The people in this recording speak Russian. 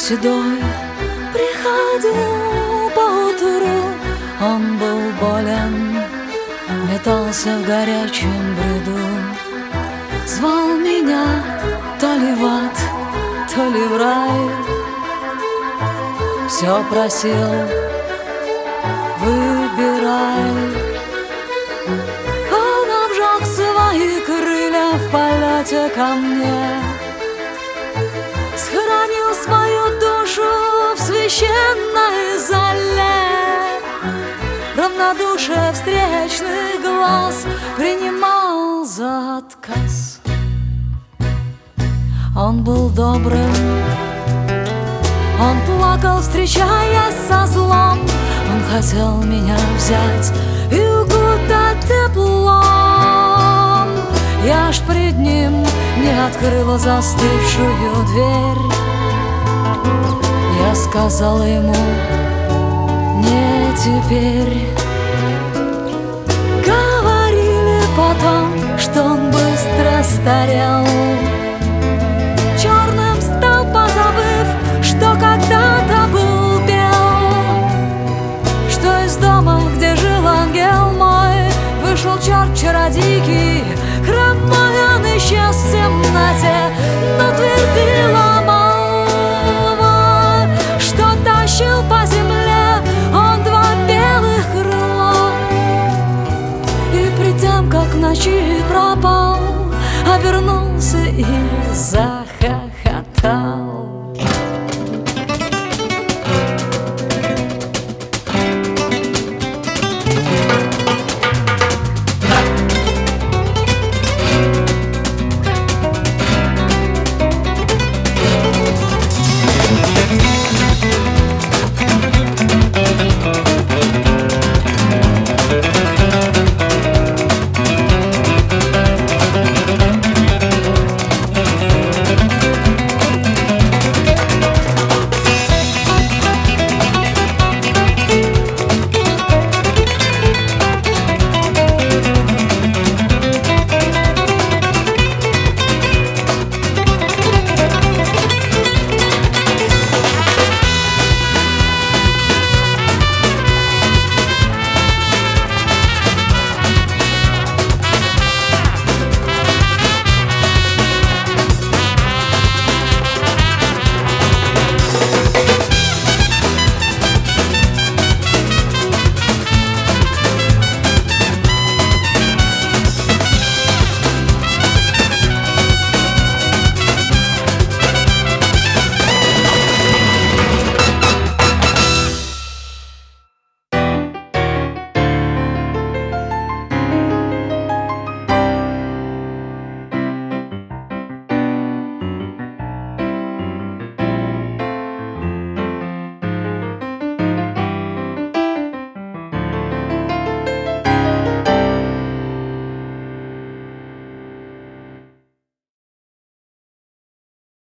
седой приходил поутру. Он был болен, метался в горячем бреду, звал меня то ли в ад, то ли в рай. Все просил: выбирай. Он обжег свои крылья в полете ко мне, схоронил свою душу в священной зале. Равнодушие встречных глаз принимал за отказ. Он был добрым, он плакал, встречаясь со злом. Он хотел меня взять и укутать теплом. Я ж пред ним не открыла застывшую дверь. Я сказала ему: не теперь. Говорили потом, что он быстро старел, черным стал, позабыв, что когда-то был бел. Что из дома, где жил ангел мой, вышел черт-чародейки. Хромой он исчез в темноте, но твердила молва, что тащил по земле он два белых крыла. И пред тем, как в ночи пропал, обернулся и захохотал.